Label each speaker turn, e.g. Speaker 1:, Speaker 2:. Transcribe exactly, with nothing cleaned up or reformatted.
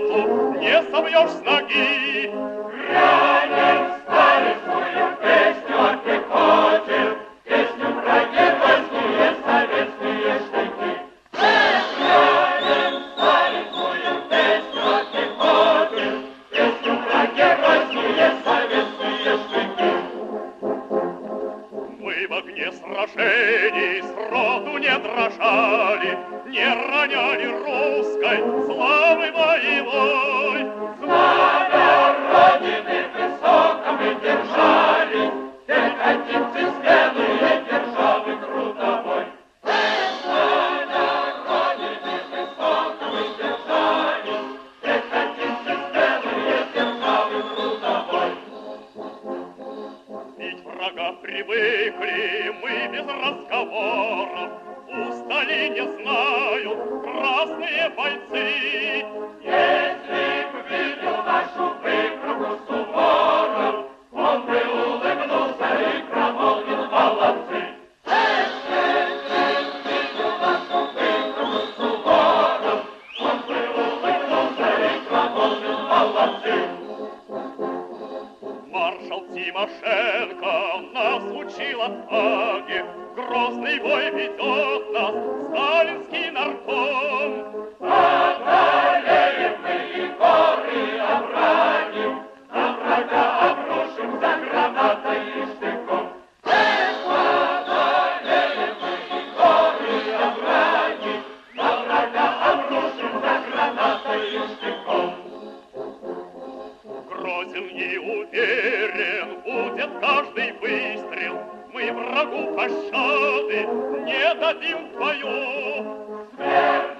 Speaker 1: пехоту не собьешь с ноги.
Speaker 2: Грянем старицкую песню о пехоте, песню про геройские советские штыки. Грянем старицкую песню о пехоте, песню про геройские советские штыки.
Speaker 1: Мы в огне сражений сроду не дрожали, не роняли русской славы боевой.
Speaker 2: Знамя Родины высоко мы держали, пехотинцы смелые державы трудовой. Знамя Родины высоко мы держали, пехотинцы смелые державы трудовой.
Speaker 1: Бить врага привыкли мы без разговоров, устали, не знаю, красные бойцы.
Speaker 2: Если б видел нашу выкройку Суворов, он бы улыбнулся и промолвил: молодцы. Если б видел нашу выкройку Суворов, он бы улыбнулся и промолвил: молодцы.
Speaker 1: Маршал Тимошенко нас учил отваге, грозный бой ведет нас сталинский нарком.
Speaker 2: Одолеем мы и горы, и овраги, на врага обрушимся гранатой и штыком. Одолеем мы и горы, и овраги, на врага обрушимся гранатой и штыком.
Speaker 1: Грозен и уверен будет каждый выстрел, мы врагу пощады не дадим в бою.
Speaker 2: Смерть